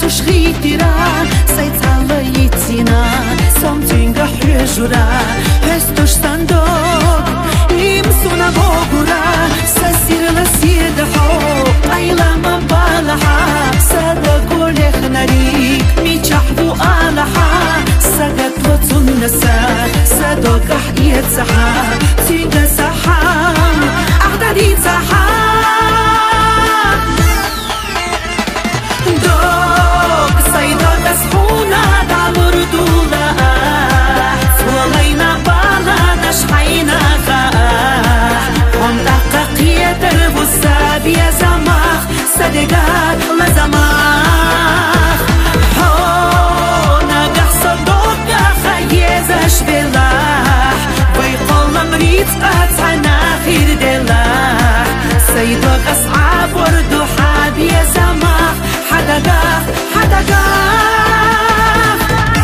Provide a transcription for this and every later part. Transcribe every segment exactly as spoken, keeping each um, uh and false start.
шушхитира сайцала итина самтинга хрежура пестош сандок им суна богура сасирла сирдахоайлама балаха сада голех нарик мичахду алаха садат ватуннаса садоках يتسحا تيجا سحا أعدادي تسحا دوك سيدا تسحونا دالور دولا سوالينا بالا نشحينا خاح هم تحقيقية دربو السابية زماخ صدقات لزماخ هونا قحصة دوكا خيزش بلاح ويقول مريض قطعنا خير دلاح سيدوك أصعاب وردو حابي يا سماح حدا قاف حدا قاف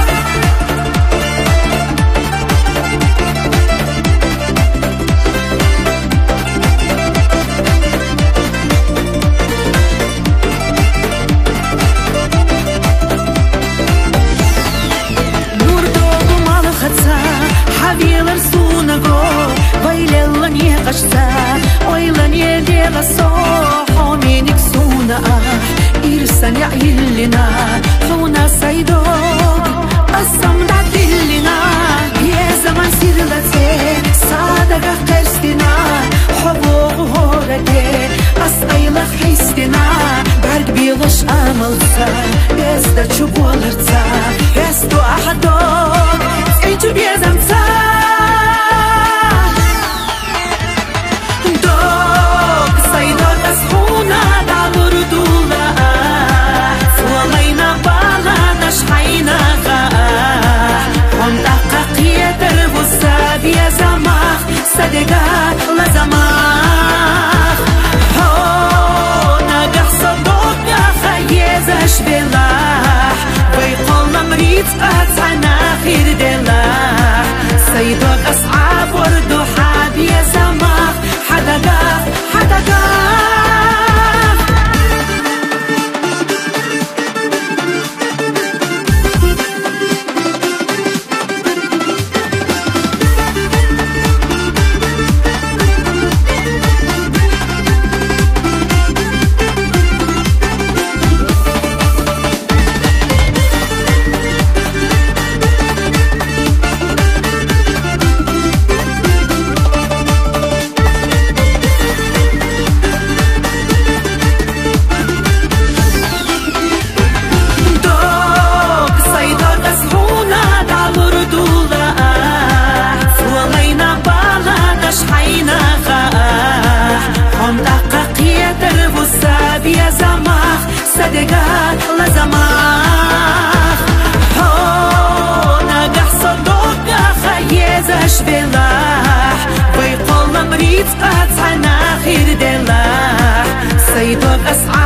نور دوغو مال خدسا حبيل رسونا غو ويلن يقشتا ويلن يديلا صوحو منك سونا إرسان يعيلنا حونا سيدوك أصم دعدلنا يا زمان سيرلتي صادقة قرستنا حبوغ هورتي أسقيلك حيستنا برق بيلش أملتا بيزدا چوبولرتا بيزدو أحدوك انتو بيزمتا دوك سيدوك أسحونا دالور دولا سوالينا بالا نشحينا خاح هم تحقيقية دربو السابية زماخ صدقات لزماخ هونا قحصة دوكا خيزش بلاح ويقول مريض قطعنا خير دلاح سيدوك أصعاب وردو حابي يا سماخ حدا قاف حدا قاف صدقات لزماخ هونا قحصة دوكا خيزش بلاح ويقول مريض قطعنا خير دلاح سيدوك أسعار